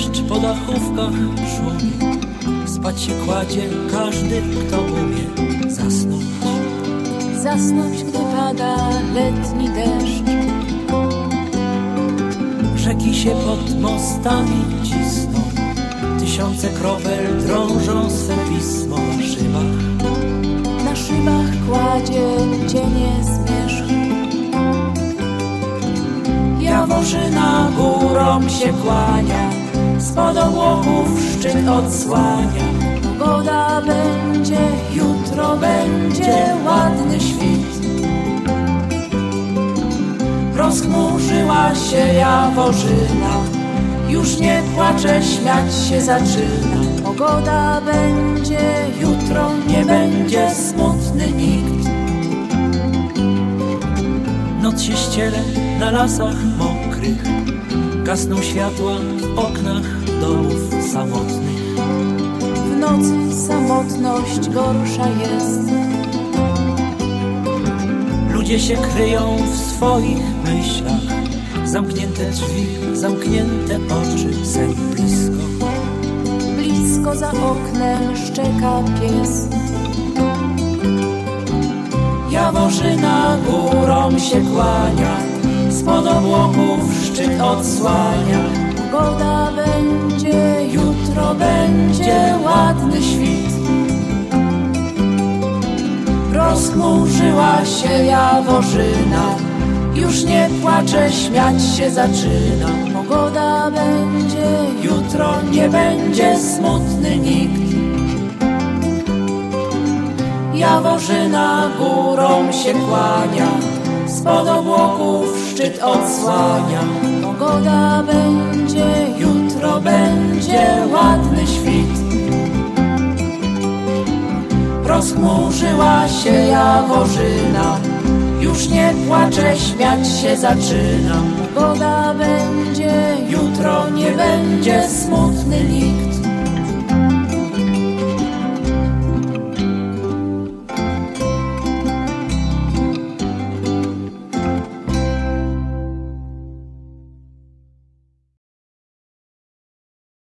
Deszcz po dachówkach szumi, spać się kładzie każdy, kto umie zasnąć. Zasnąć, gdy pada letni deszcz. Rzeki się pod mostami cisną, tysiące kropel drążą swe pismo na szybach. Na szybach kładzie cienie zmierzch. Jaworzyna górą się kłania, spod obłoków szczyt odsłania. Pogoda będzie, Jutro będzie ładny świt. Rozchmurzyła się Jaworzyna, już nie płacze, śmiać się zaczyna. pogoda będzie, Jutro nie będzie smutny nikt. Noc się ściele na lasach mokrych, gasną światła w oknach domów samotnych. w nocy samotność gorsza jest. Ludzie się kryją w swoich myślach, zamknięte drzwi, zamknięte oczy, sen blisko. Blisko za oknem szczeka pies. Jaworzyna górą się kłania, spod obłoków szczyt odsłania. Pogoda będzie, Jutro będzie ładny świt. Rozchmurzyła się Jaworzyna, już nie płacze, śmiać się zaczyna. pogoda będzie, Jutro nie będzie smutny nikt. Jaworzyna górą się kłania, spod obłoków szczyt odsłania. pogoda będzie, Jutro będzie ładny świt. Rozchmurzyła się Jaworzyna, już nie płacze, śmiać się zaczyna. pogoda będzie, Jutro nie będzie smutny nikt.